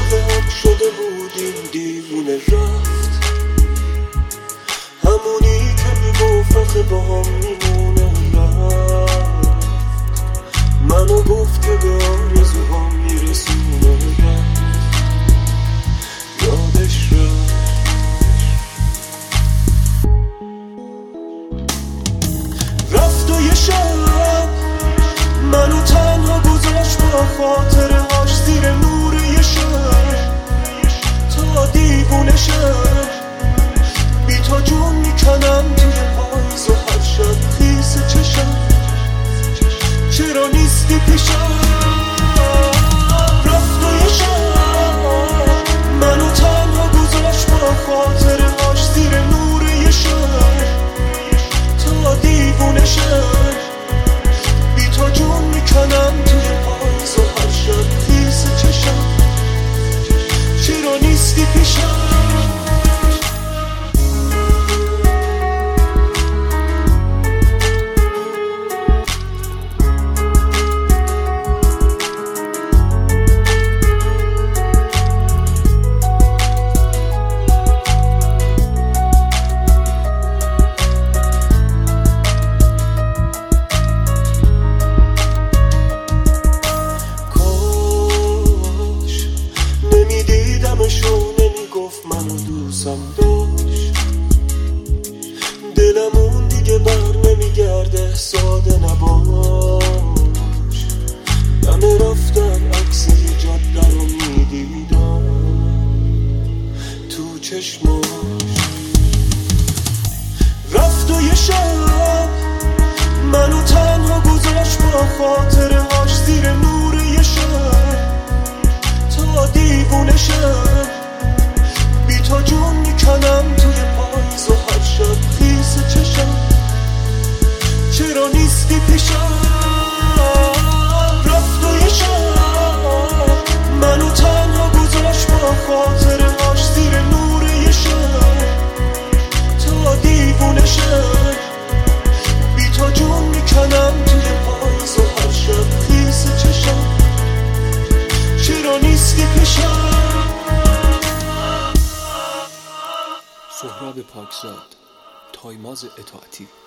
عاشق هم شده بودیم دیوونه رفت، همونی که میگفت آخه با هم میمونه رفت، منو گفت که به آرزوهام میرسونه رفت، یادش رفت. رفت و یه شب منو تنها گذاشت با خاطرهاش زیر نور یه شب، تا دیوونه شب بی تو جون میکنم توی پاییز و هر شب خیس چشم چرا نیستی پیشم. رفت و یه شب منو تنها گذاشت با خاطرهاش زیر نور یه شب، تا دیوونه شب بی تو جون میکنم توی پاییز و هر شب خیس چشم چرا نیستی پیشم. نمیدیدمشو نمیگفت منو دوستم داشت، دلمون دیگه بر نمیگرده ساده نباش، همه رفتن عکس یه جاده رو میدیدم تو چشماش. رفت و یه شب منو تنها گذاشت با خاطرهاش زیر نور یه شب، تا دیوونه شب بی تو جون میکنم توی پاییز و هر شب خیس چشم چرا نیستی پیشم. رفت و یه شب منو تنها گذاشت با خاطرهاش زیر نور یه شب، تا دیوونه شب بی تو جون میکنم توی پاییز و هر شب خیس چشم چرا نیستی پیشم. سهراب پاکزاد، تایماز اطاعتی.